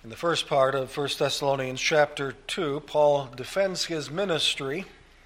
In the first part of 1 Thessalonians chapter 2, Paul defends his ministry,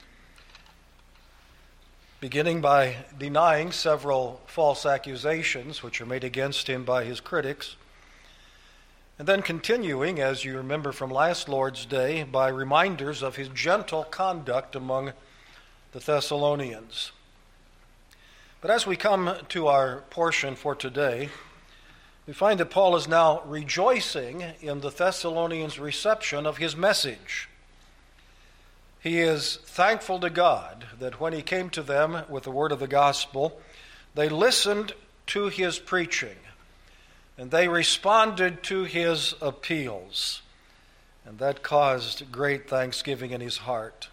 beginning by denying several false accusations which are made against him by his critics, and then continuing, as you remember from last Lord's Day, by reminders of his gentle conduct among the Thessalonians. But as we come to our portion for today, we find that Paul is now rejoicing in the Thessalonians' reception of his message. He is thankful to God that when he came to them with the word of the gospel, they listened to his preaching, and they responded to his appeals, and that caused great thanksgiving in his heart.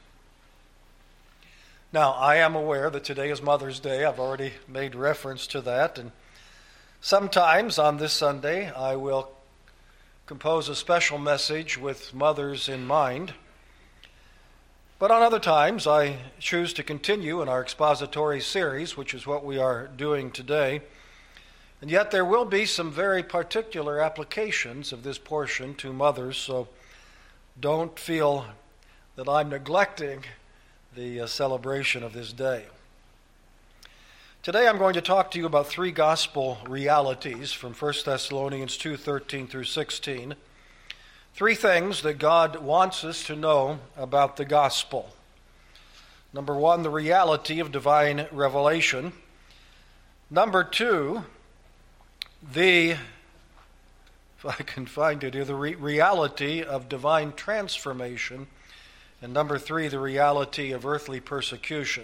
Now, I am aware that today is Mother's Day. I've already made reference to that, and sometimes on this Sunday, I will compose a special message with mothers in mind. But on other times, I choose to continue in our expository series, which is what we are doing today. And yet there will be some very particular applications of this portion to mothers, so don't feel that I'm neglecting the celebration of this day. Today I'm going to talk to you about three gospel realities from 1 Thessalonians 2:13 through 16. Three things that God wants us to know about the gospel. Number one, the reality of divine revelation. Number two, if I can find it here, the reality of divine transformation. And number three, the reality of earthly persecution.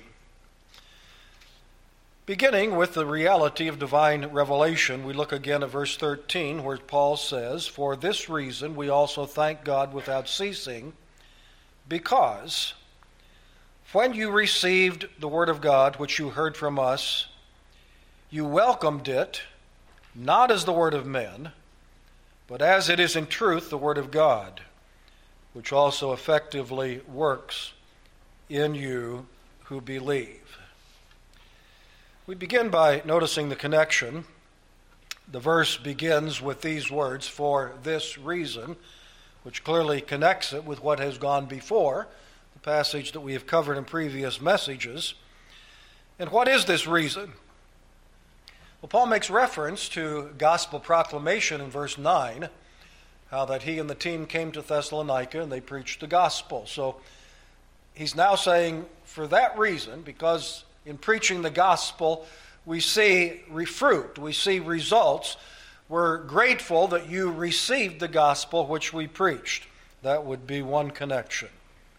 Beginning with the reality of divine revelation, we look again at verse 13 where Paul says, "For this reason we also thank God without ceasing, because when you received the word of God which you heard from us, you welcomed it, not as the word of men, but as it is in truth the word of God, which also effectively works in you who believe." We begin by noticing the connection. The verse begins with these words, "for this reason," which clearly connects it with what has gone before, the passage that we have covered in previous messages. And what is this reason? Well, Paul makes reference to gospel proclamation in verse 9, how that he and the team came to Thessalonica and they preached the gospel. So he's now saying, for that reason, because in preaching the gospel, we see fruit, we see results. We're grateful that you received the gospel which we preached. That would be one connection.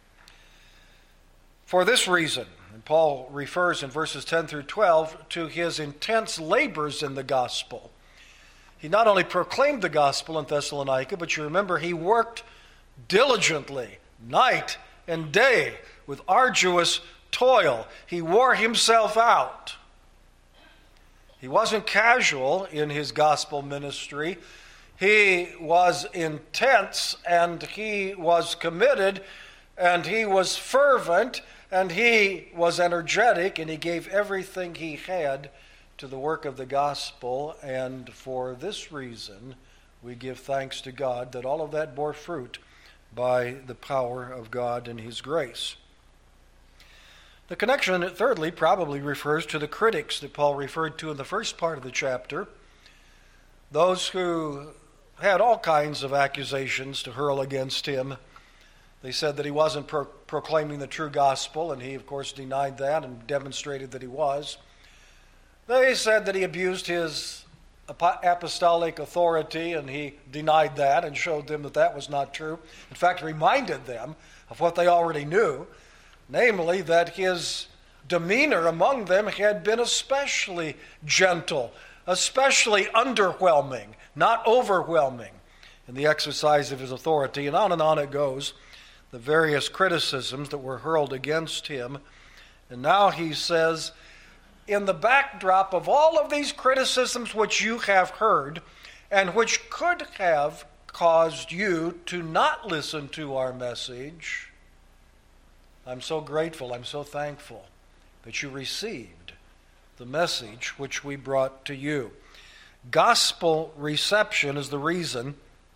For this reason, and Paul refers in verses 10 through 12 to his intense labors in the gospel. He not only proclaimed the gospel in Thessalonica, but you remember he worked diligently, night and day, with arduous toil. He wore himself out. He wasn't casual in his gospel ministry. He was intense, and he was committed, and he was fervent, and he was energetic, and he gave everything he had to the work of the gospel. And for this reason, we give thanks to God that all of that bore fruit by the power of God and his grace. The connection, thirdly, probably refers to the critics that Paul referred to in the first part of the chapter, those who had all kinds of accusations to hurl against him. They said that he wasn't proclaiming the true gospel, and he, of course, denied that and demonstrated that he was. They said that he abused his apostolic authority, and he denied that and showed them that that was not true. In fact, reminded them of what they already knew, namely that his demeanor among them had been especially gentle, especially underwhelming, not overwhelming in the exercise of his authority. And on it goes, the various criticisms that were hurled against him. And now he says, in the backdrop of all of these criticisms which you have heard, and which could have caused you to not listen to our message, I'm so grateful, I'm so thankful that you received the message which we brought to you. Gospel reception is the reason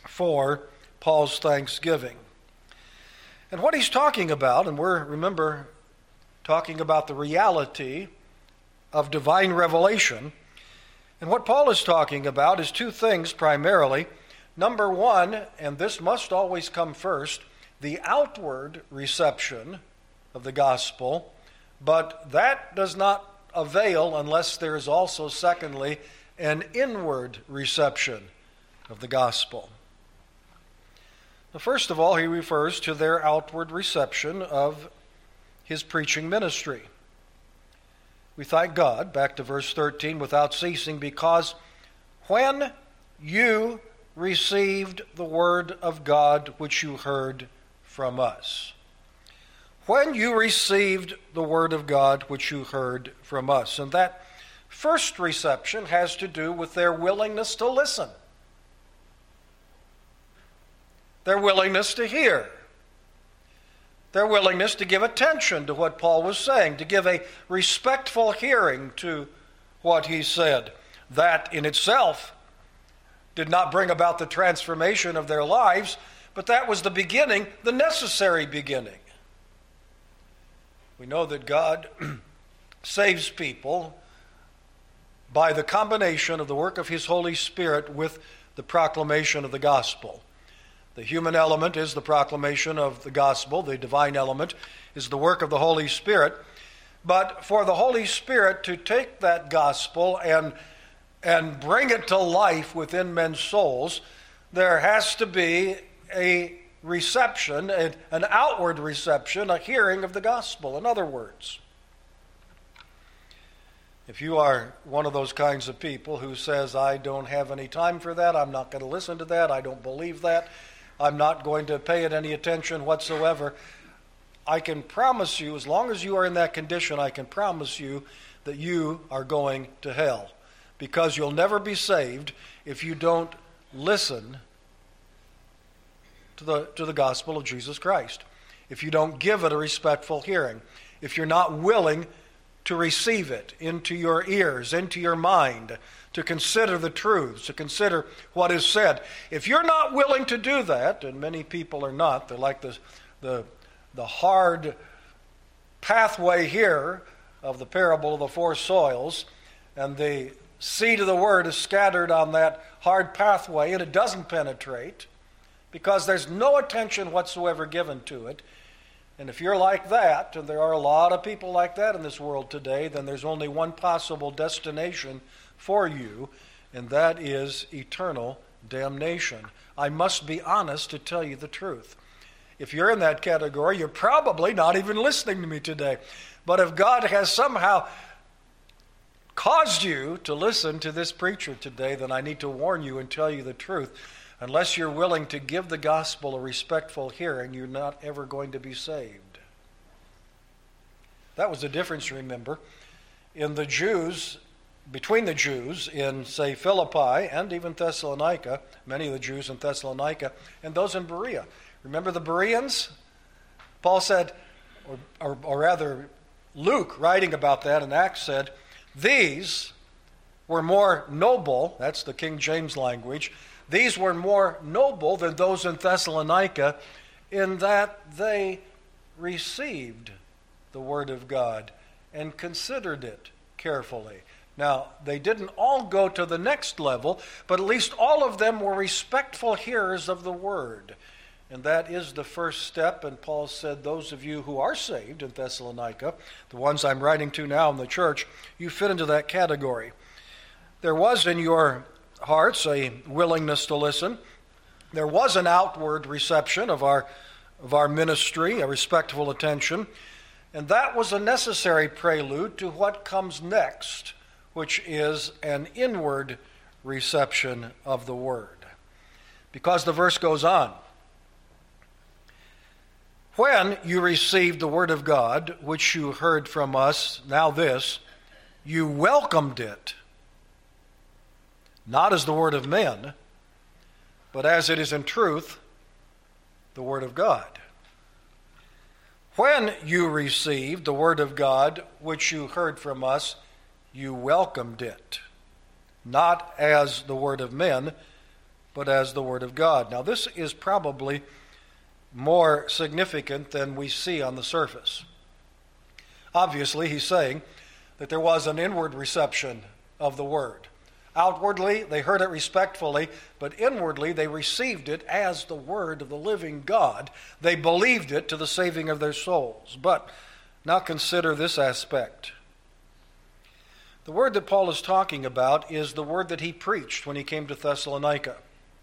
for Paul's thanksgiving. And what he's talking about, and we're, remember, talking about the reality of divine revelation, and what Paul is talking about is two things primarily. Number one, and this must always come first, the outward reception of the gospel, but that does not avail unless there is also, secondly, an inward reception of the gospel. Now, first of all, he refers to their outward reception of his preaching ministry. We thank God, back to verse 13, without ceasing, because when you received the word of God which you heard from us. When you received the word of God which you heard from us. And that first reception has to do with their willingness to listen. Their willingness to hear. Their willingness to give attention to what Paul was saying, to give a respectful hearing to what he said. That in itself did not bring about the transformation of their lives, but that was the beginning, the necessary beginning. We know that God saves people by the combination of the work of his Holy Spirit with the proclamation of the gospel. The human element is the proclamation of the gospel. The divine element is the work of the Holy Spirit. But for the Holy Spirit to take that gospel and bring it to life within men's souls, there has to be a reception, an outward reception, a hearing of the gospel. In other words, if you are one of those kinds of people who says, I don't have any time for that, I'm not going to listen to that, I don't believe that, I'm not going to pay it any attention whatsoever, I can promise you, as long as you are in that condition, I can promise you that you are going to hell. Because you'll never be saved if you don't listen to the gospel of Jesus Christ. If you don't give it a respectful hearing. If you're not willing to receive it into your ears, into your mind, to consider the truths, to consider what is said. If you're not willing to do that, and many people are not, they're like the hard pathway here of the parable of the four soils, and the seed of the word is scattered on that hard pathway, and it doesn't penetrate because there's no attention whatsoever given to it. And if you're like that, and there are a lot of people like that in this world today, then there's only one possible destination for you, and that is eternal damnation. I must be honest to tell you the truth. If you're in that category, you're probably not even listening to me today. But if God has somehow caused you to listen to this preacher today, then I need to warn you and tell you the truth. Unless you're willing to give the gospel a respectful hearing, you're not ever going to be saved. That was the difference, remember, in the Jews, between the Jews in, say, Philippi and even Thessalonica, many of the Jews in Thessalonica, and those in Berea. Remember the Bereans? Paul said, or rather Luke, writing about that in Acts, said, these were more noble, that's the King James language, these were more noble than those in Thessalonica in that they received the word of God and considered it carefully. Now, they didn't all go to the next level, but at least all of them were respectful hearers of the word. And that is the first step. And Paul said, those of you who are saved in Thessalonica, the ones I'm writing to now in the church, you fit into that category. There was in your hearts a willingness to listen. There was an outward reception of our ministry, a respectful attention. And that was a necessary prelude to what comes next, which is an inward reception of the word. Because the verse goes on. When you received the word of God, which you heard from us, now this, you welcomed it, not as the word of men, but as it is in truth, the word of God. When you received the word of God, which you heard from us, you welcomed it, not as the word of men, but as the Word of God. Now, this is probably more significant than we see on the surface. Obviously, he's saying that there was an inward reception of the Word. Outwardly, they heard it respectfully, but inwardly, they received it as the Word of the living God. They believed it to the saving of their souls. But now consider this aspect. The word that Paul is talking about is the word that he preached when he came to Thessalonica.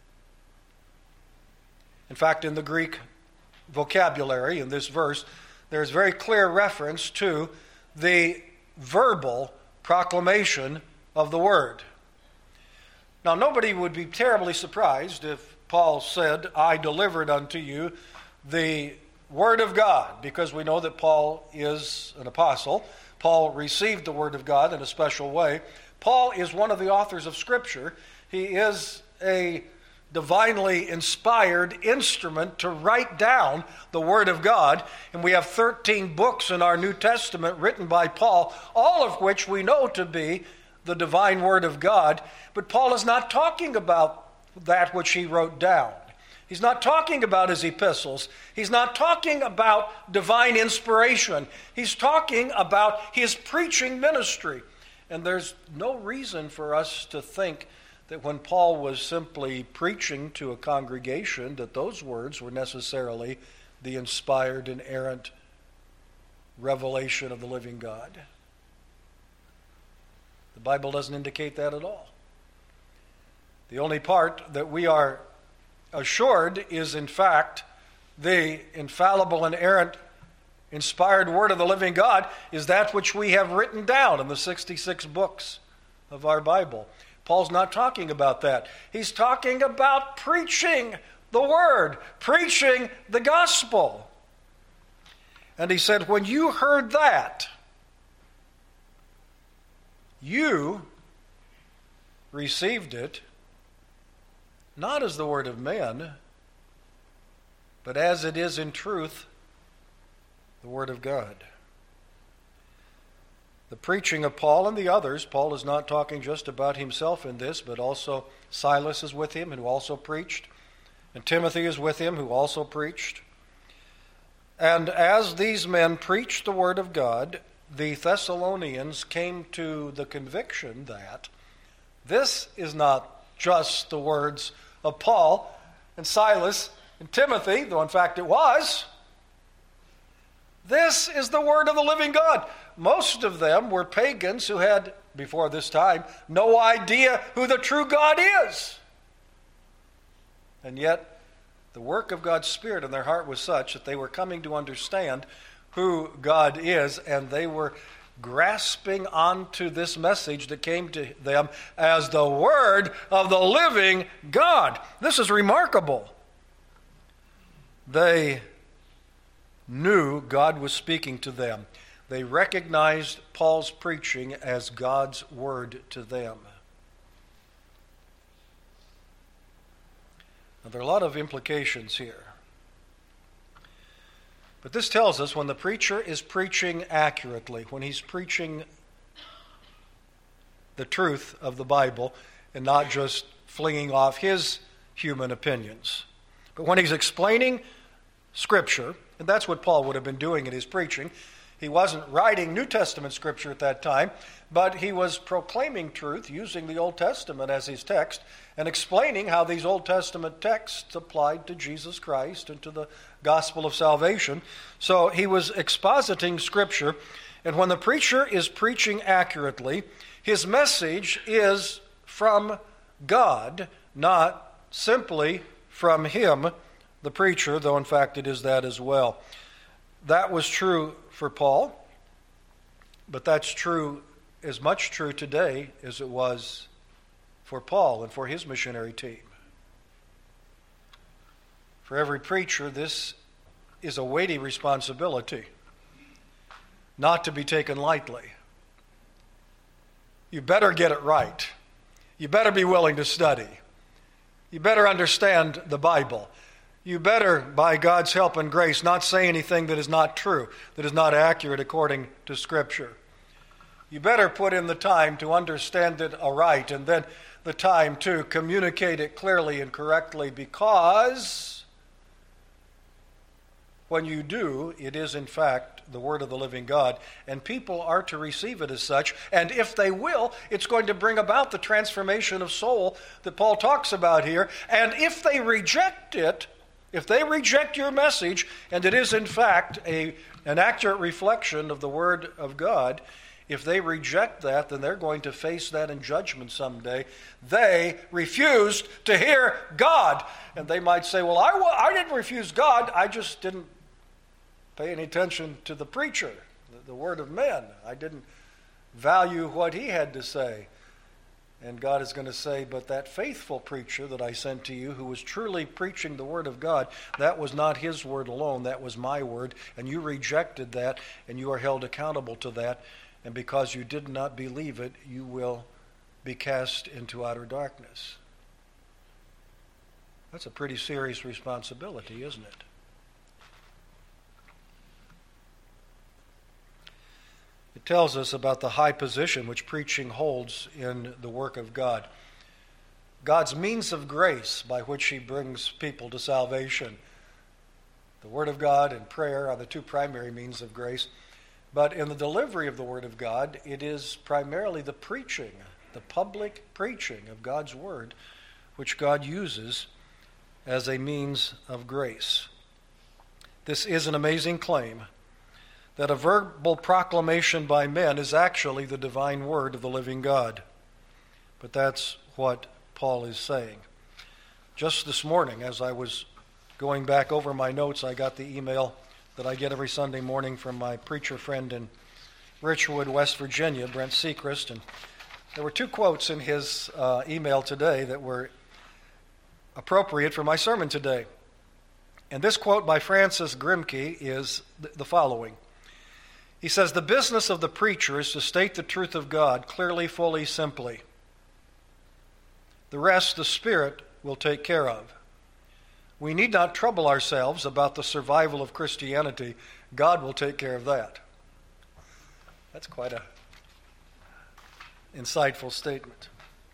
In fact, in the Greek vocabulary, in this verse, there's very clear reference to the verbal proclamation of the word. Now, nobody would be terribly surprised if Paul said, I delivered unto you the word of God, because we know that Paul is an apostle. Paul received the word of God in a special way. Paul is one of the authors of Scripture. He is a divinely inspired instrument to write down the Word of God. And we have 13 books in our New Testament written by Paul, all of which we know to be the divine Word of God. But Paul is not talking about that which he wrote down. He's not talking about his epistles. He's not talking about divine inspiration. He's talking about his preaching ministry. And there's no reason for us to think that when Paul was simply preaching to a congregation, that those words were necessarily the inspired, inerrant revelation of the living God. The Bible doesn't indicate that at all. The only part that we are assured is, in fact, the infallible, inerrant, inspired word of the living God is that which we have written down in the 66 books of our Bible. Paul's not talking about that. He's talking about preaching the word, preaching the gospel. And he said, when you heard that, you received it not as the word of men, but as it is in truth, the word of God. The preaching of Paul and the others, Paul is not talking just about himself in this, but also Silas is with him, who also preached, and Timothy is with him, who also preached. And as these men preached the word of God, the Thessalonians came to the conviction that this is not just the words of Paul and Silas and Timothy, though in fact it was. This is the word of the living God. Most of them were pagans who had, before this time, no idea who the true God is. And yet, the work of God's Spirit in their heart was such that they were coming to understand who God is, and they were grasping onto this message that came to them as the word of the living God. This is remarkable. They knew God was speaking to them. They recognized Paul's preaching as God's word to them. Now, there are a lot of implications here. But this tells us when the preacher is preaching accurately, when he's preaching the truth of the Bible and not just flinging off his human opinions, but when he's explaining Scripture, and that's what Paul would have been doing in his preaching. He wasn't writing New Testament Scripture at that time, but he was proclaiming truth using the Old Testament as his text and explaining how these Old Testament texts applied to Jesus Christ and to the gospel of salvation. So he was expositing Scripture, and when the preacher is preaching accurately, his message is from God, not simply from him, the preacher, though in fact it is that as well. That was true for Paul, but that's true, as much true today as it was for Paul and for his missionary team. For every preacher, this is a weighty responsibility, not to be taken lightly. You better get it right. You better be willing to study. You better understand the Bible. You better, by God's help and grace, not say anything that is not true, that is not accurate according to Scripture. You better put in the time to understand it aright, and then the time to communicate it clearly and correctly, because when you do, it is in fact the Word of the living God, and people are to receive it as such, and if they will, it's going to bring about the transformation of soul that Paul talks about here, and if they reject it, if they reject your message, and it is in fact an accurate reflection of the Word of God, if they reject that, then they're going to face that in judgment someday. They refused to hear God. And they might say, well, I didn't refuse God, I just didn't pay any attention to the preacher, the word of men. I didn't value what he had to say. And God is going to say, but that faithful preacher that I sent to you, who was truly preaching the word of God, that was not his word alone, that was my word, and you rejected that, and you are held accountable to that, and because you did not believe it, you will be cast into outer darkness. That's a pretty serious responsibility, isn't it? It tells us about the high position which preaching holds in the work of God. God's means of grace by which he brings people to salvation. The Word of God and prayer are the two primary means of grace. But in the delivery of the Word of God, it is primarily the preaching, the public preaching of God's Word, which God uses as a means of grace. This is an amazing claim, that a verbal proclamation by men is actually the divine word of the living God. But that's what Paul is saying. Just this morning, as I was going back over my notes, I got the email that I get every Sunday morning from my preacher friend in Richwood, West Virginia, Brent Sechrist. And there were two quotes in his email today that were appropriate for my sermon today. And this quote by Francis Grimke is the following. He says, "The business of the preacher is to state the truth of God clearly, fully, simply. The rest the Spirit will take care of. We need not trouble ourselves about the survival of Christianity. God will take care of that." That's quite an insightful statement.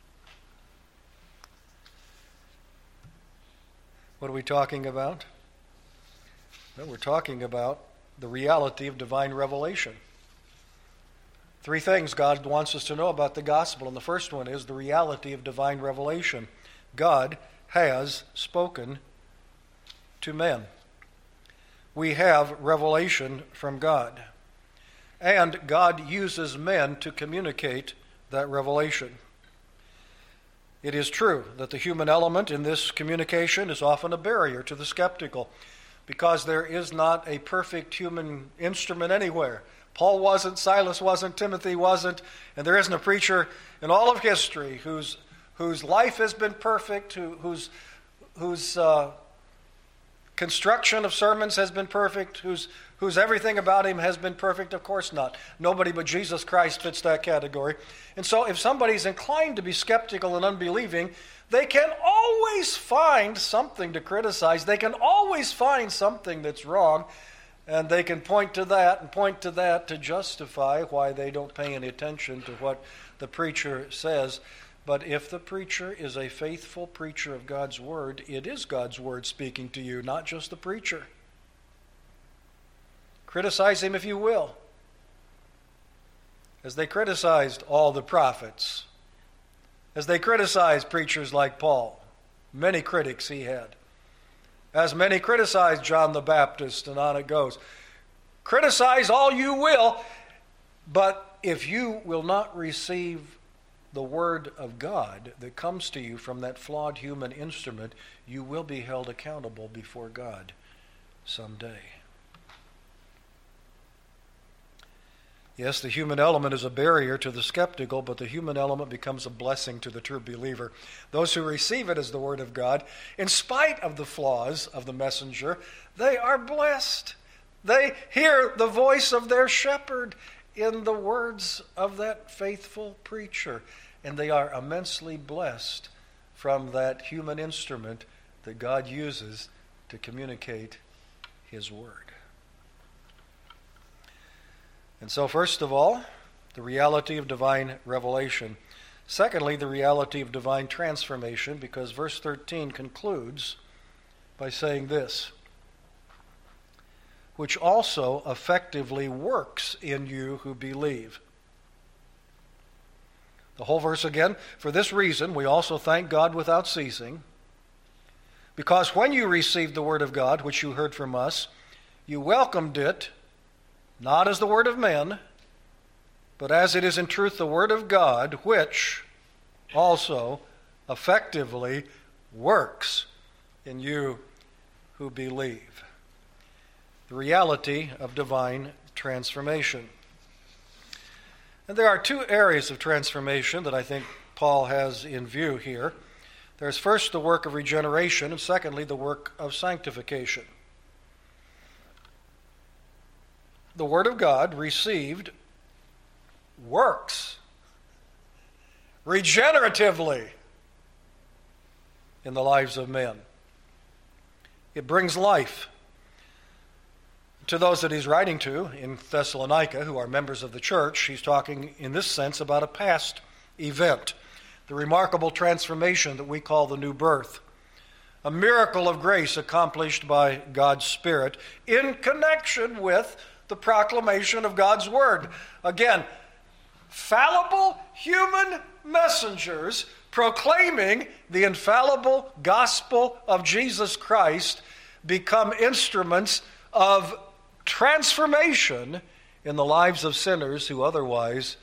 What are we talking about? Well, we're talking about the reality of divine revelation. Three things God wants us to know about the gospel, and the first one is the reality of divine revelation. God has spoken to men. We have revelation from God, and God uses men to communicate that revelation. It is true that the human element in this communication is often a barrier to the skeptical, because there is not a perfect human instrument anywhere. Paul wasn't, Silas wasn't, Timothy wasn't, and there isn't a preacher in all of history whose life has been perfect, whose construction of sermons has been perfect, whose everything about him has been perfect. Of course not. Nobody but Jesus Christ fits that category. And so if somebody's inclined to be skeptical and unbelieving, they can always find something to criticize. They can always find something that's wrong, and they can point to that and point to that to justify why they don't pay any attention to what the preacher says. But if the preacher is a faithful preacher of God's Word, it is God's Word speaking to you, not just the preacher. Criticize him if you will, as they criticized all the prophets, as they criticized preachers like Paul. Many critics he had. As many criticized John the Baptist, and on it goes. Criticize all you will, but if you will not receive the word of God that comes to you from that flawed human instrument, you will be held accountable before God someday. Yes, the human element is a barrier to the skeptical, but the human element becomes a blessing to the true believer. Those who receive it as the Word of God, in spite of the flaws of the messenger, they are blessed. They hear the voice of their shepherd in the words of that faithful preacher, and they are immensely blessed from that human instrument that God uses to communicate His Word. And so, first of all, the reality of divine revelation. Secondly, the reality of divine transformation, because verse 13 concludes by saying this, which also effectively works in you who believe. The whole verse again, for this reason we also thank God without ceasing, because when you received the word of God, which you heard from us, you welcomed it, not as the word of men, but as it is in truth the word of God, which also effectively works in you who believe. The reality of divine transformation. And there are two areas of transformation that I think Paul has in view here. There's first the work of regeneration, and secondly the work of sanctification. The Word of God received works regeneratively in the lives of men. It brings life to those that he's writing to in Thessalonica, who are members of the church. He's talking in this sense about a past event, the remarkable transformation that we call the new birth, a miracle of grace accomplished by God's Spirit in connection with the proclamation of God's Word. Again, fallible human messengers proclaiming the infallible gospel of Jesus Christ become instruments of transformation in the lives of sinners who otherwise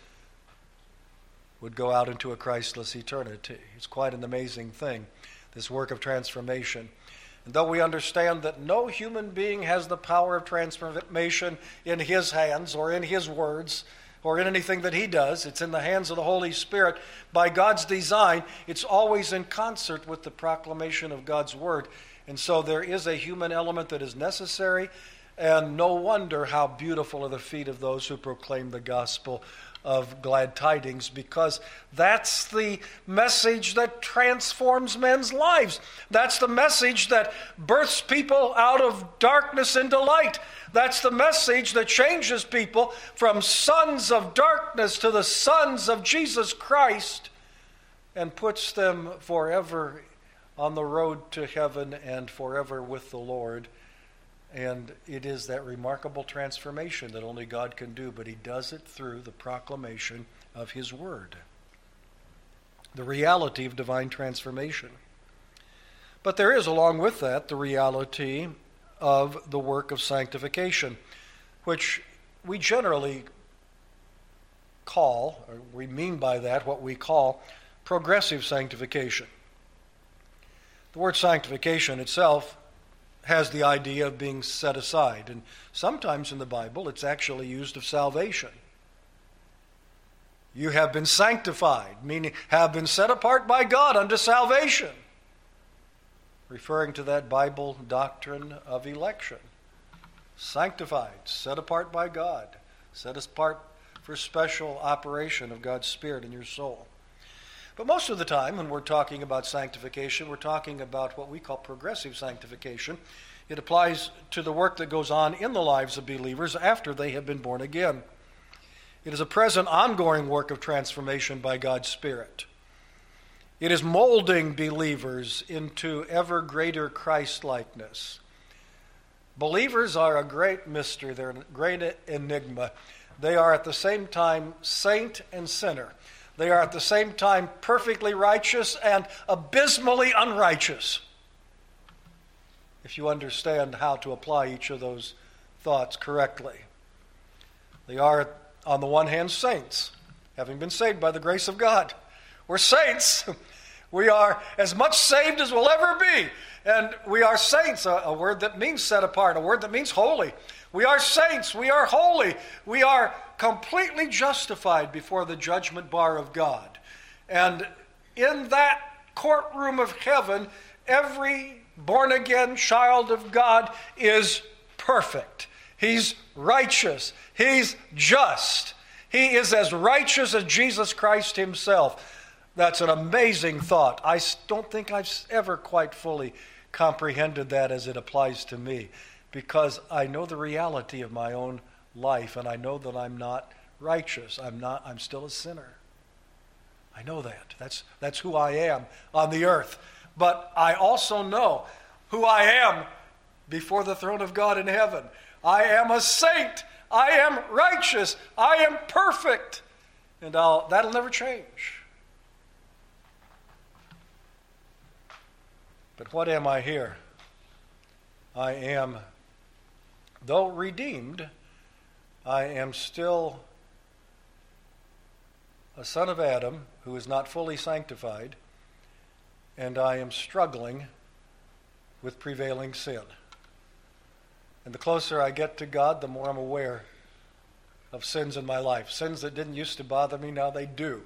would go out into a Christless eternity. It's quite an amazing thing, this work of transformation. And though we understand that no human being has the power of transformation in his hands or in his words or in anything that he does, it's in the hands of the Holy Spirit. By God's design, it's always in concert with the proclamation of God's Word. And so there is a human element that is necessary, and no wonder how beautiful are the feet of those who proclaim the gospel of glad tidings, because that's the message that transforms men's lives. That's the message that births people out of darkness into light. That's the message that changes people from sons of darkness to the sons of Jesus Christ and puts them forever on the road to heaven and forever with the Lord. And it is that remarkable transformation that only God can do, but he does it through the proclamation of his word. The reality of divine transformation. But there is, along with that, the reality of the work of sanctification, which we generally call, or we mean by that what we call progressive sanctification. The word sanctification itself has the idea of being set aside. And sometimes in the Bible, it's actually used of salvation. You have been sanctified, meaning have been set apart by God unto salvation, referring to that Bible doctrine of election. Sanctified, set apart by God, set apart for special operation of God's Spirit in your soul. But most of the time when we're talking about sanctification, we're talking about what we call progressive sanctification. It applies to the work that goes on in the lives of believers after they have been born again. It is a present, ongoing work of transformation by God's Spirit. It is molding believers into ever greater Christ-likeness. Believers are a great mystery. They're a great enigma. They are at the same time saint and sinner. They are at the same time perfectly righteous and abysmally unrighteous, if you understand how to apply each of those thoughts correctly. They are, on the one hand, saints, having been saved by the grace of God. We're saints. We are as much saved as we'll ever be. And we are saints, a word that means set apart, a word that means holy. We are saints. We are holy. We are completely justified before the judgment bar of God. And in that courtroom of heaven, every born-again child of God is perfect. He's righteous. He's just. He is as righteous as Jesus Christ himself. That's an amazing thought. I don't think I've ever quite fully comprehended that as it applies to me, because I know the reality of my own life, and I know that I'm not righteous. I'm still a sinner. I know that. That's who I am on the earth. But I also know who I am before the throne of God in heaven. I am a saint. I am righteous. I am perfect. And that'll never change. But what am I here? I am, though redeemed, I am still a son of Adam who is not fully sanctified, and I am struggling with prevailing sin. And the closer I get to God, the more I'm aware of sins in my life. Sins that didn't used to bother me, now they do.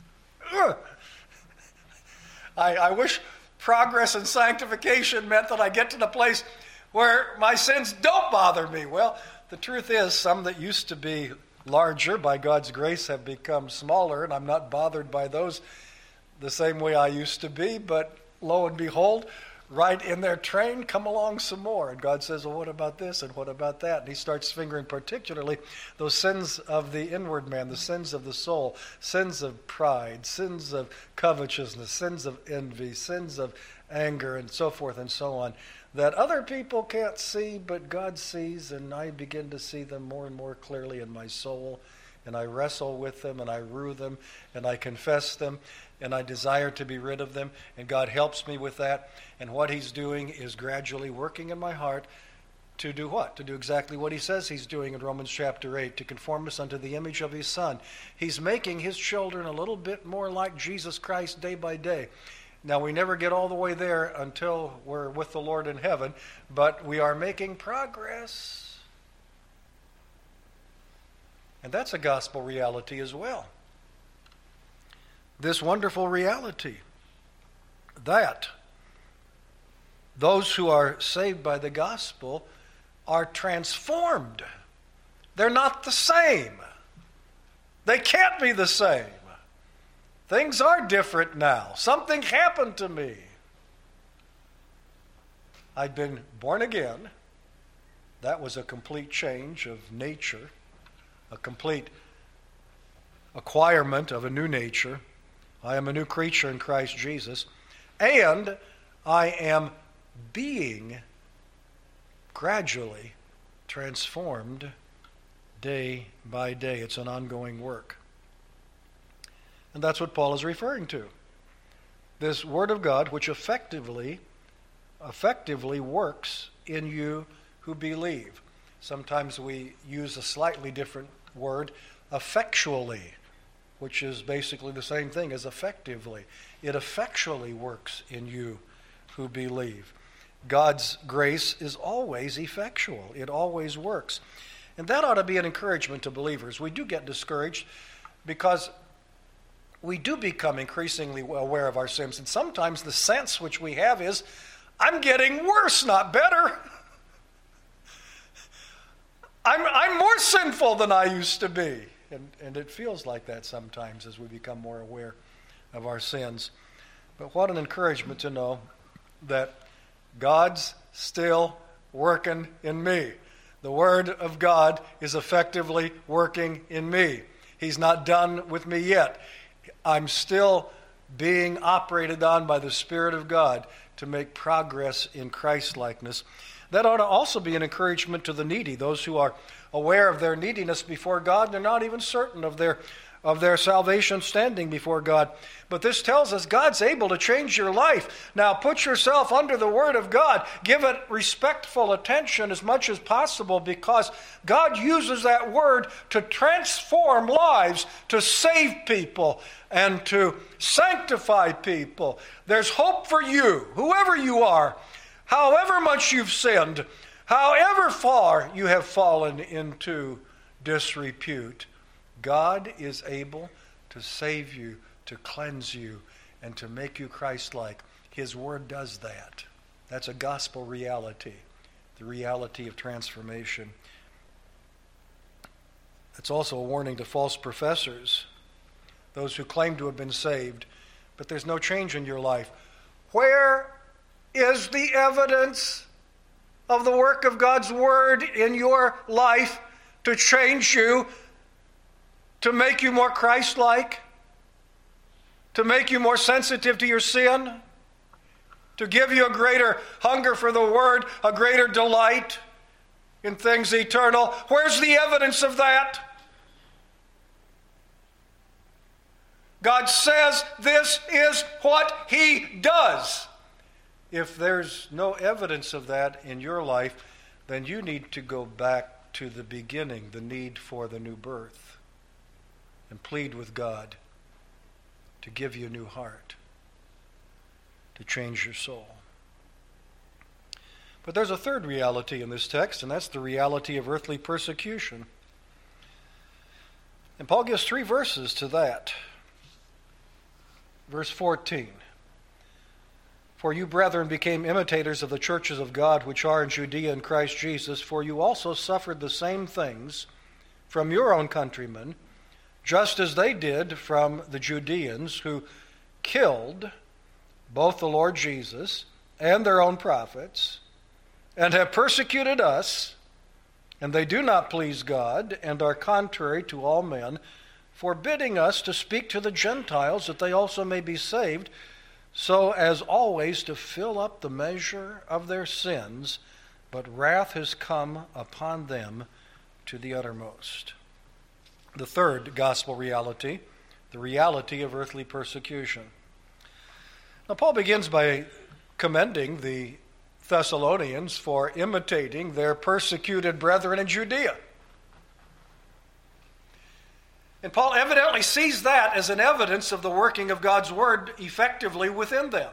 I wish progress and sanctification meant that I get to the place where my sins don't bother me. Well, the truth is, some that used to be larger by God's grace have become smaller, and I'm not bothered by those the same way I used to be, but lo and behold, right in their train come along some more. And God says, well, what about this and what about that? And he starts fingering particularly those sins of the inward man, the sins of the soul, sins of pride, sins of covetousness, sins of envy, sins of anger, and so forth and so on, that other people can't see, but God sees, and I begin to see them more and more clearly in my soul, and I wrestle with them, and I rue them, and I confess them, and I desire to be rid of them, and God helps me with that. And what he's doing is gradually working in my heart to do what? To do exactly what he says he's doing in Romans chapter 8, to conform us unto the image of his Son. He's making his children a little bit more like Jesus Christ day by day. Now, we never get all the way there until we're with the Lord in heaven, but we are making progress. And that's a gospel reality as well. This wonderful reality that those who are saved by the gospel are transformed. They're not the same. They can't be the same. Things are different now. Something happened to me. I'd been born again. That was a complete change of nature, a complete acquirement of a new nature. I am a new creature in Christ Jesus. And I am being gradually transformed day by day. It's an ongoing work. And that's what Paul is referring to. This Word of God, which effectively works in you who believe. Sometimes we use a slightly different word, effectually, which is basically the same thing as effectively. It effectually works in you who believe. God's grace is always effectual. It always works. And that ought to be an encouragement to believers. We do get discouraged because we do become increasingly aware of our sins. And sometimes the sense which we have is, I'm getting worse, not better. I'm more sinful than I used to be. And it feels like that sometimes as we become more aware of our sins. But what an encouragement to know that God's still working in me. The Word of God is effectively working in me. He's not done with me yet. I'm still being operated on by the Spirit of God to make progress in Christ-likeness. That ought to also be an encouragement to the needy, those who are aware of their neediness before God. They're not even certain of their salvation standing before God. But this tells us God's able to change your life. Now put yourself under the Word of God. Give it respectful attention as much as possible, because God uses that Word to transform lives, to save people, and to sanctify people. There's hope for you, whoever you are, however much you've sinned, however far you have fallen into disrepute. God is able to save you, to cleanse you, and to make you Christ-like. His Word does that. That's a gospel reality, the reality of transformation. It's also a warning to false professors, those who claim to have been saved, but there's no change in your life. Where is the evidence of the work of God's Word in your life to change you, to make you more Christ-like? To make you more sensitive to your sin? To give you a greater hunger for the Word, a greater delight in things eternal? Where's the evidence of that? God says this is what He does. If there's no evidence of that in your life, then you need to go back to the beginning, the need for the new birth, and plead with God to give you a new heart, to change your soul. But there's a third reality in this text, and that's the reality of earthly persecution. And Paul gives 3 verses to that. Verse 14. For you, brethren, became imitators of the churches of God which are in Judea in Christ Jesus, for you also suffered the same things from your own countrymen, just as they did from the Judeans, who killed both the Lord Jesus and their own prophets, and have persecuted us, and they do not please God, and are contrary to all men, forbidding us to speak to the Gentiles, that they also may be saved, so as always to fill up the measure of their sins, but wrath has come upon them to the uttermost. The third gospel reality, the reality of earthly persecution. Now, Paul begins by commending the Thessalonians for imitating their persecuted brethren in Judea. And Paul evidently sees that as an evidence of the working of God's word effectively within them.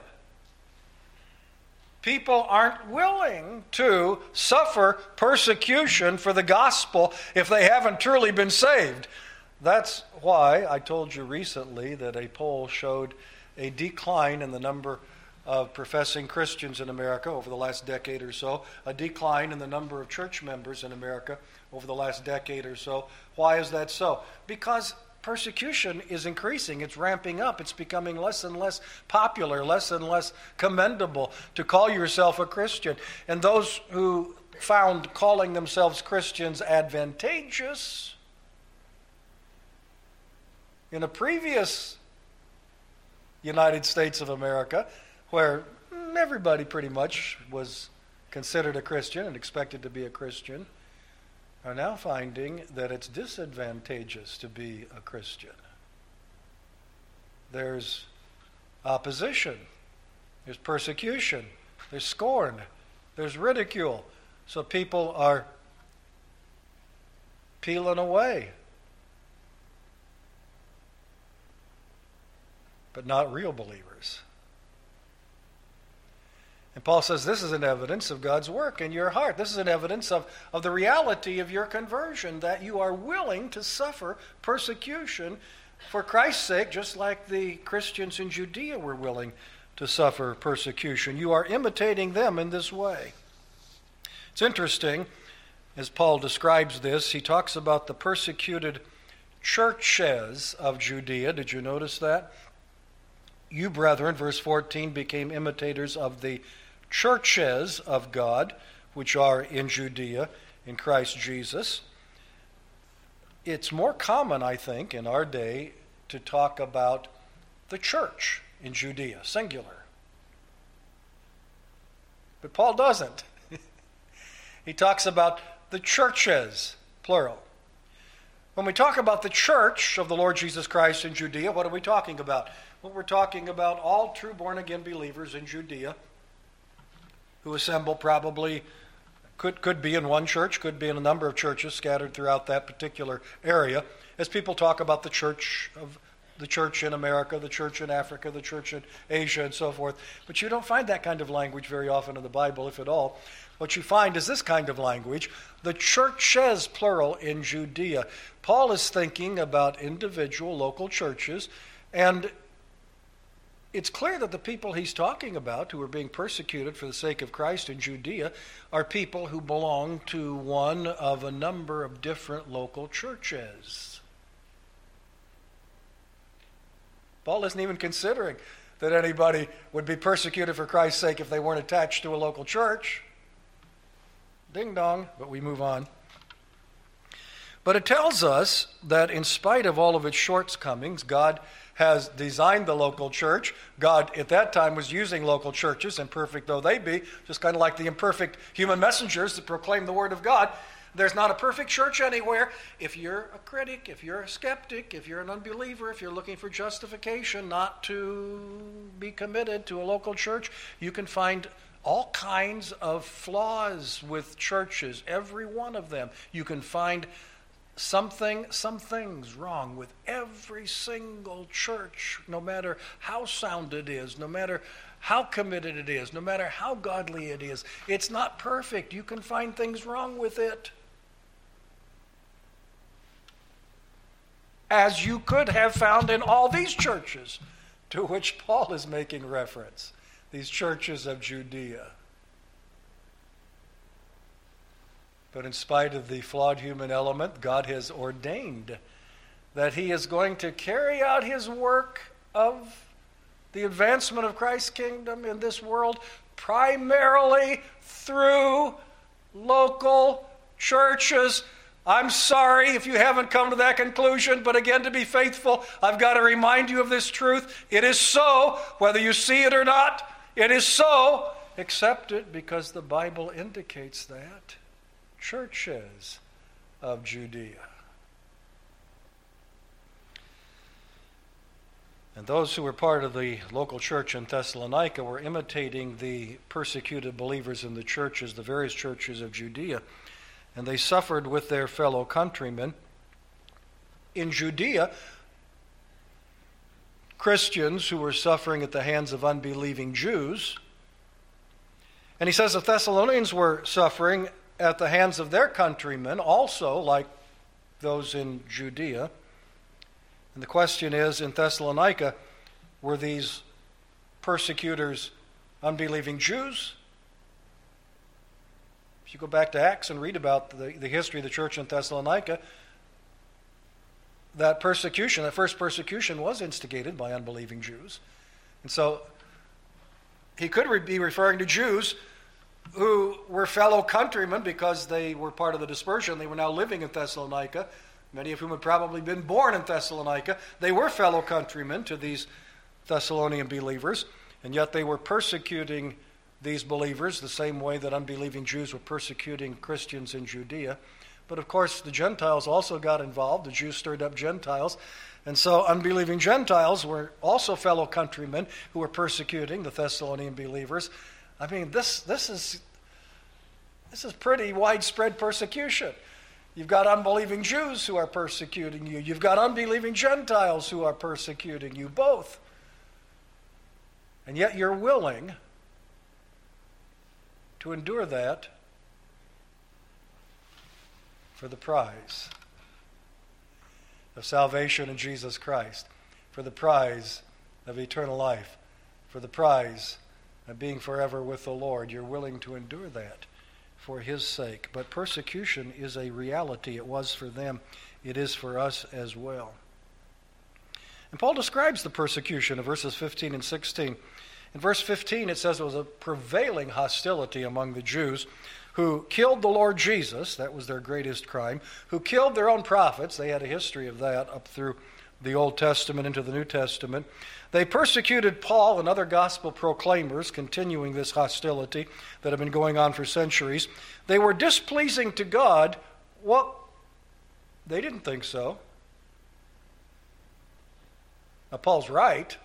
People aren't willing to suffer persecution for the gospel if they haven't truly been saved. That's why I told you recently that a poll showed a decline in the number of professing Christians in America over the last decade or so, a decline in the number of church members in America over the last decade or so. Why is that so? Because persecution is increasing. It's ramping up. It's becoming less and less popular, less and less commendable to call yourself a Christian. And those who found calling themselves Christians advantageous in a previous United States of America, where everybody pretty much was considered a Christian and expected to be a Christian, are now finding that it's disadvantageous to be a Christian. There's opposition, there's persecution, there's scorn, there's ridicule. So people are peeling away. But not real believers. And Paul says this is an evidence of God's work in your heart. This is an evidence of the reality of your conversion, that you are willing to suffer persecution for Christ's sake, just like the Christians in Judea were willing to suffer persecution. You are imitating them in this way. It's interesting, as Paul describes this, he talks about the persecuted churches of Judea. Did you notice that? You, brethren, verse 14, became imitators of the churches of God, which are in Judea, in Christ Jesus. It's more common, I think, in our day to talk about the church in Judea, singular. But Paul doesn't. He talks about the churches, plural. When we talk about the church of the Lord Jesus Christ in Judea, what are we talking about? Well, we're talking about all true born-again believers in Judea who assemble probably, could be in one church, could be in a number of churches scattered throughout that particular area. As people talk about the church in America, the church in Africa, the church in Asia, and so forth. But you don't find that kind of language very often in the Bible, if at all. What you find is this kind of language, the churches, plural, in Judea. Paul is thinking about individual local churches, and it's clear that the people he's talking about who are being persecuted for the sake of Christ in Judea are people who belong to one of a number of different local churches. Paul isn't even considering that anybody would be persecuted for Christ's sake if they weren't attached to a local church. Ding dong, but we move on. But it tells us that in spite of all of its shortcomings, God has designed the local church. God at that time was using local churches, imperfect though they be, just kind of like the imperfect human messengers that proclaim the Word of God. There's not a perfect church anywhere. If you're a critic, if you're a skeptic, if you're an unbeliever, if you're looking for justification not to be committed to a local church, you can find all kinds of flaws with churches, every one of them. You can find some things wrong with every single church, no matter how sound it is, no matter how committed it is, no matter how godly it is. It's not perfect. You can find things wrong with it. As you could have found in all these churches to which Paul is making reference, these churches of Judea. But in spite of the flawed human element, God has ordained that he is going to carry out his work of the advancement of Christ's kingdom in this world primarily through local churches. I'm sorry if you haven't come to that conclusion, but again, to be faithful, I've got to remind you of this truth. It is so, whether you see it or not, it is so. Accept it because the Bible indicates that. Churches of Judea. And those who were part of the local church in Thessalonica were imitating the persecuted believers in the churches, the various churches of Judea. And they suffered with their fellow countrymen. In Judea, Christians who were suffering at the hands of unbelieving Jews. And he says the Thessalonians were suffering at the hands of their countrymen, also like those in Judea. And the question is, in Thessalonica, were these persecutors unbelieving Jews? If you go back to Acts and read about the history of the church in Thessalonica, that persecution, that first persecution, was instigated by unbelieving Jews. And so he could be referring to Jews who were fellow countrymen because they were part of the dispersion. They were now living in Thessalonica, many of whom had probably been born in Thessalonica. They were fellow countrymen to these Thessalonian believers, and yet they were persecuting these believers the same way that unbelieving Jews were persecuting Christians in Judea. But of course, the Gentiles also got involved. The Jews stirred up Gentiles. And so unbelieving Gentiles were also fellow countrymen who were persecuting the Thessalonian believers. I mean, this is pretty widespread persecution. You've got unbelieving Jews who are persecuting you. You've got unbelieving Gentiles who are persecuting you, both. And yet you're willing to endure that for the prize of salvation in Jesus Christ, for the prize of eternal life, for the prize of being forever with the Lord. You're willing to endure that for his sake. But persecution is a reality. It was for them. It is for us as well. And Paul describes the persecution in verses 15 and 16. In verse 15, it says it was a prevailing hostility among the Jews who killed the Lord Jesus. That was their greatest crime. Who killed their own prophets. They had a history of that up through the Old Testament into the New Testament. They persecuted Paul and other gospel proclaimers, continuing this hostility that had been going on for centuries. They were displeasing to God. Well, they didn't think so. Now, Paul's right.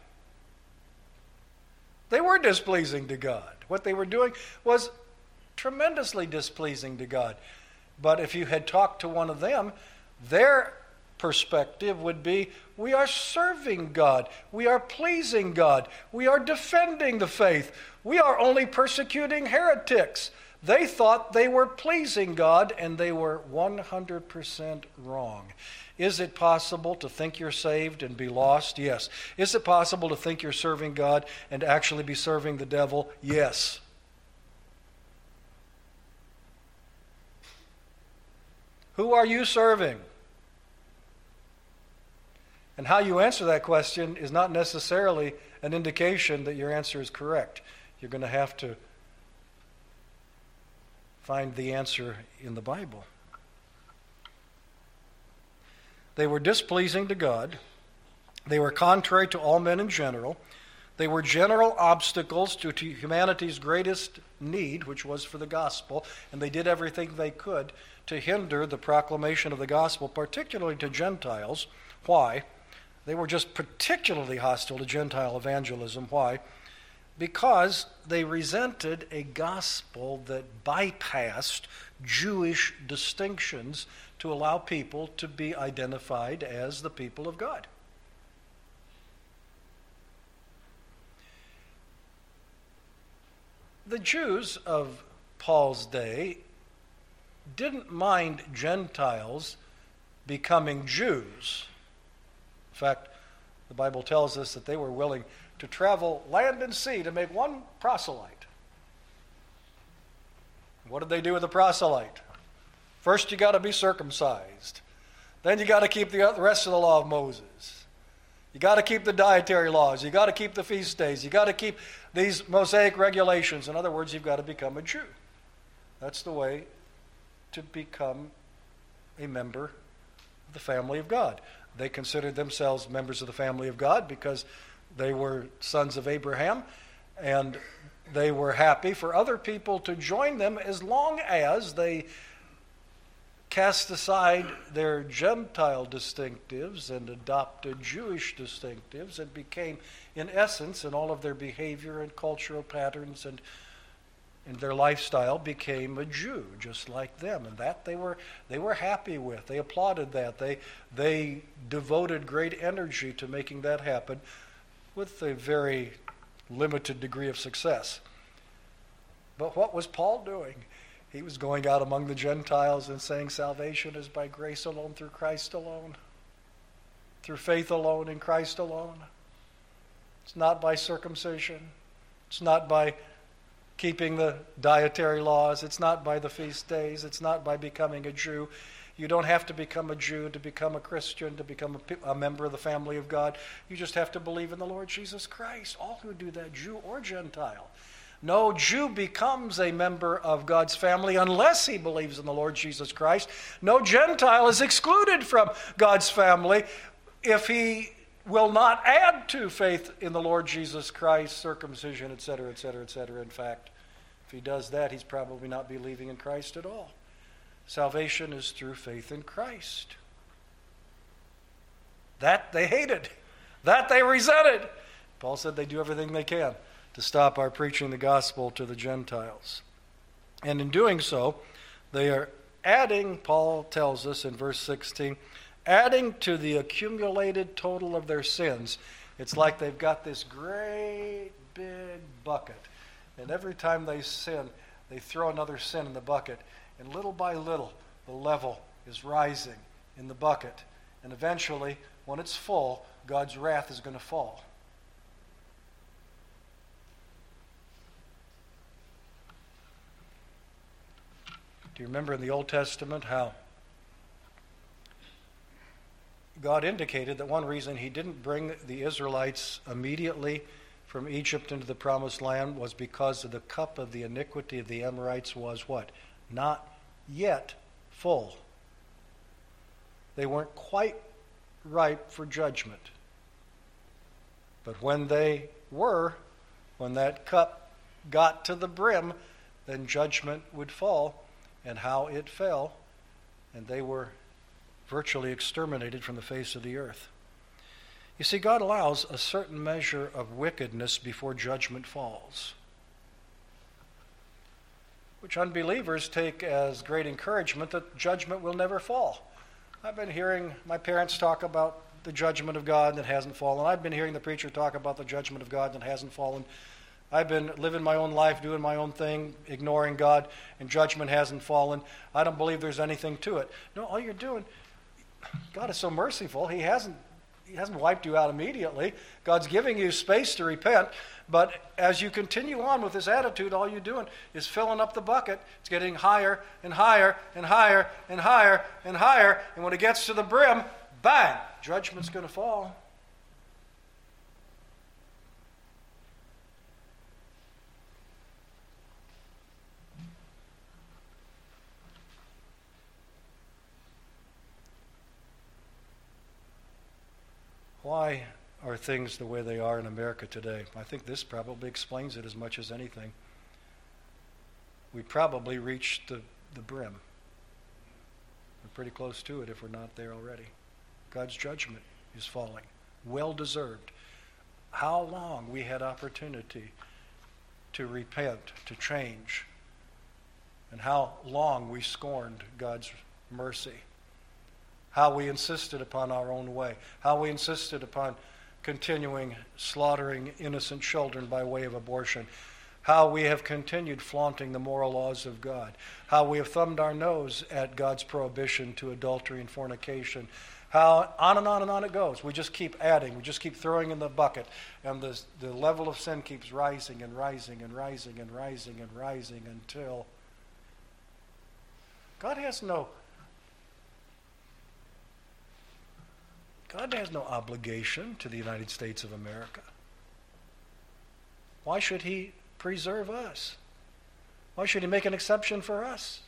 They were displeasing to God. What they were doing was tremendously displeasing to God. But if you had talked to one of them, their perspective would be, we are serving God. We are pleasing God. We are defending the faith. We are only persecuting heretics. They thought they were pleasing God, and they were 100% wrong. Is it possible to think you're saved and be lost? Yes. Is it possible to think you're serving God and actually be serving the devil? Yes. Who are you serving? And how you answer that question is not necessarily an indication that your answer is correct. You're going to have to find the answer in the Bible. They were displeasing to God. They were contrary to all men in general. They were general obstacles to humanity's greatest need, which was for the gospel, and they did everything they could to hinder the proclamation of the gospel, particularly to Gentiles. Why? They were just particularly hostile to Gentile evangelism. Why? Because they resented a gospel that bypassed Jewish distinctions to allow people to be identified as the people of God. The Jews of Paul's day didn't mind Gentiles becoming Jews. In fact, the Bible tells us that they were willing to travel land and sea to make one proselyte. What did they do with the proselyte? First, you got to be circumcised. Then you got to keep the rest of the law of Moses. You got to keep the dietary laws. You got to keep the feast days. You got to keep these Mosaic regulations. In other words, you've got to become a Jew. That's the way to become a member of the family of God. They considered themselves members of the family of God because they were sons of Abraham, and they were happy for other people to join them as long as they cast aside their Gentile distinctives and adopted Jewish distinctives and became, in essence, in all of their behavior and cultural patterns and their lifestyle, became a Jew, just like them. And that they were happy with. They applauded that. They devoted great energy to making that happen with a very limited degree of success. But what was Paul doing? He was going out among the Gentiles and saying salvation is by grace alone, through Christ alone, through faith alone, in Christ alone. It's not by circumcision. It's not by keeping the dietary laws. It's not by the feast days. It's not by becoming a Jew. You don't have to become a Jew to become a Christian, to become a member of the family of God. You just have to believe in the Lord Jesus Christ. All who do that, Jew or Gentile. No Jew becomes a member of God's family unless he believes in the Lord Jesus Christ. No Gentile is excluded from God's family if he will not add to faith in the Lord Jesus Christ, circumcision, etc., etc., etc. In fact, if he does that, he's probably not believing in Christ at all. Salvation is through faith in Christ. That they hated. That they resented. Paul said they do everything they can to stop our preaching the gospel to the Gentiles. And in doing so, they are adding, Paul tells us in verse 16, adding to the accumulated total of their sins. It's like they've got this great big bucket, and every time they sin, they throw another sin in the bucket, and little by little, the level is rising in the bucket. And eventually, when it's full, God's wrath is going to fall. Do you remember in the Old Testament how God indicated that one reason he didn't bring the Israelites immediately from Egypt into the promised land was because of the cup of the iniquity of the Amorites was what? Not yet full. They weren't quite ripe for judgment. But when they were, when that cup got to the brim, then judgment would fall. And how it fell, and they were virtually exterminated from the face of the earth. You see, God allows a certain measure of wickedness before judgment falls, which unbelievers take as great encouragement that judgment will never fall. I've been hearing my parents talk about the judgment of God that hasn't fallen. I've been hearing the preacher talk about the judgment of God that hasn't fallen. I've been living my own life, doing my own thing, ignoring God, and judgment hasn't fallen. I don't believe there's anything to it. No, all you're doing, God is so merciful. He hasn't wiped you out immediately. God's giving you space to repent. But as you continue on with this attitude, all you're doing is filling up the bucket. It's getting higher and higher and higher and higher and higher. And when it gets to the brim, bang, judgment's going to fall. Why are things the way they are in America today? I think this probably explains it as much as anything. We probably reached the brim. We're pretty close to it if we're not there already. God's judgment is falling. Well deserved. How long we had opportunity to repent, to change, and how long we scorned God's mercy. How we insisted upon our own way. How we insisted upon continuing slaughtering innocent children by way of abortion. How we have continued flaunting the moral laws of God. How we have thumbed our nose at God's prohibition to adultery and fornication. How on and on and on it goes. We just keep adding. We just keep throwing in the bucket. And the level of sin keeps rising and rising and rising and rising and rising until God has no obligation to the United States of America. Why should he preserve us? Why should he make an exception for us?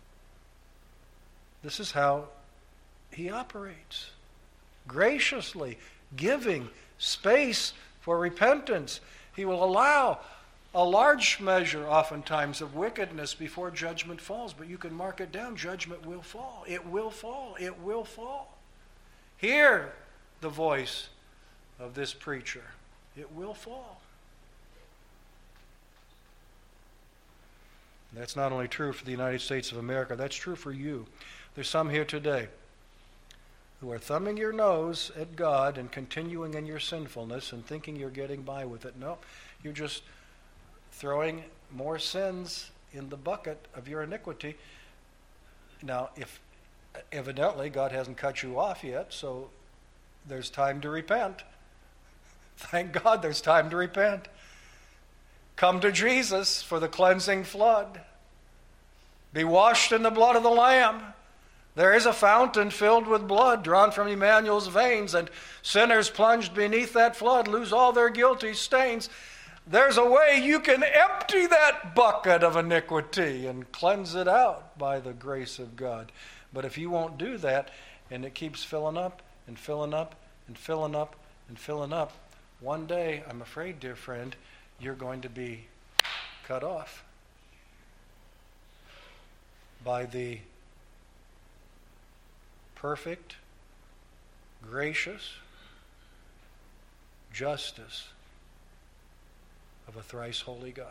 This is how he operates. Graciously giving space for repentance. He will allow a large measure, oftentimes, of wickedness before judgment falls. But you can mark it down. Judgment will fall. It will fall. It will fall. Hear the voice of this preacher. It will fall. That's not only true for the United States of America, that's true for you. There's some here today who are thumbing your nose at God and continuing in your sinfulness and thinking you're getting by with it. No, you're just throwing more sins in the bucket of your iniquity. Now, if evidently God hasn't cut you off yet, so there's time to repent. Thank God there's time to repent. Come to Jesus for the cleansing flood. Be washed in the blood of the Lamb. There is a fountain filled with blood drawn from Emmanuel's veins, and sinners plunged beneath that flood lose all their guilty stains. There's a way you can empty that bucket of iniquity and cleanse it out by the grace of God. But if you won't do that, and it keeps filling up and filling up and filling up and filling up, one day, I'm afraid, dear friend, you're going to be cut off by the perfect, gracious justice of a thrice holy God.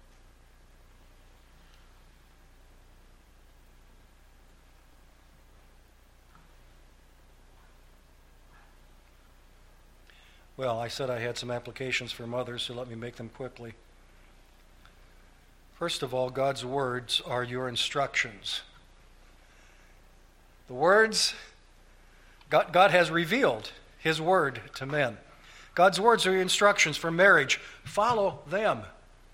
Well, I said I had some applications for mothers, so let me make them quickly. First of all, God's words are your instructions. The words, God has revealed his word to men. God's words are your instructions for marriage. Follow them.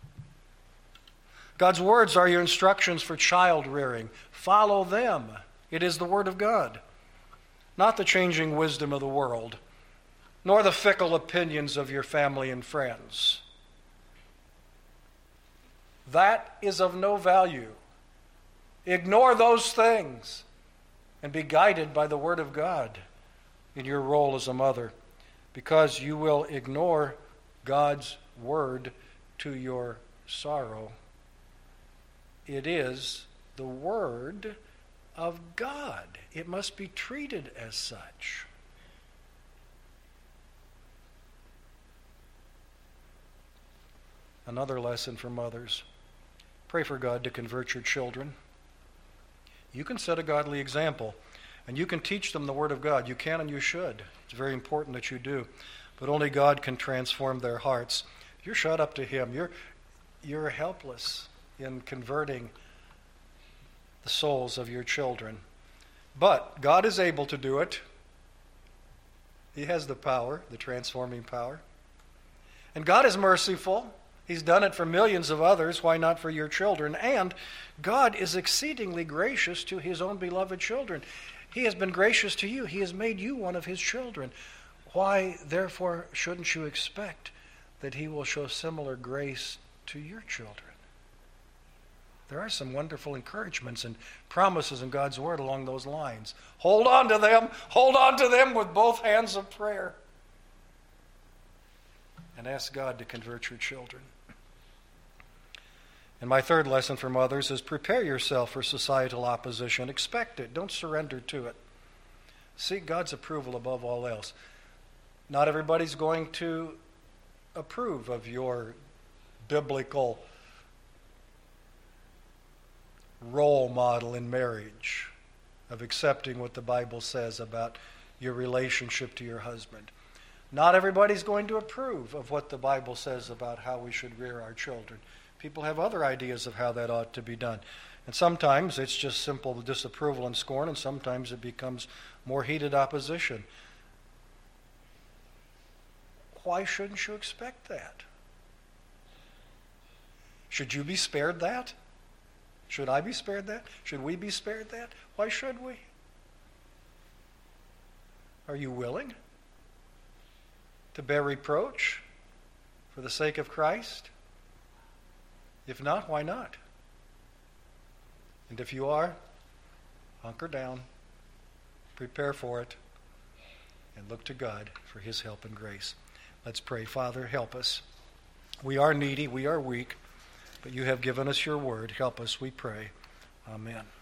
God's words are your instructions for child rearing. Follow them. It is the word of God, not the changing wisdom of the world, nor the fickle opinions of your family and friends. That is of no value. Ignore those things and be guided by the Word of God in your role as a mother, because you will ignore God's Word to your sorrow. It is the Word of God. It must be treated as such. Another lesson for mothers. Pray for God to convert your children. You can set a godly example, and you can teach them the Word of God. You can and you should. It's very important that you do. But only God can transform their hearts. You're shut up to Him. You're helpless in converting the souls of your children. But God is able to do it. He has the power, the transforming power. And God is merciful. He's done it for millions of others. Why not for your children? And God is exceedingly gracious to His own beloved children. He has been gracious to you. He has made you one of His children. Why, therefore, shouldn't you expect that He will show similar grace to your children? There are some wonderful encouragements and promises in God's Word along those lines. Hold on to them. Hold on to them with both hands of prayer. and ask God to convert your children. And my third lesson for mothers is prepare yourself for societal opposition. Expect it. Don't surrender to it. Seek God's approval above all else. Not everybody's going to approve of your biblical role model in marriage, of accepting what the Bible says about your relationship to your husband. Not everybody's going to approve of what the Bible says about how we should rear our children. People have other ideas of how that ought to be done. And sometimes it's just simple disapproval and scorn, and sometimes it becomes more heated opposition. Why shouldn't you expect that? Should you be spared that? Should I be spared that? Should we be spared that? Why should we? Are you willing to bear reproach for the sake of Christ? If not, why not? And if you are, hunker down, prepare for it, and look to God for His help and grace. Let's pray. Father, help us. We are needy, we are weak, but you have given us your word. Help us, we pray. Amen.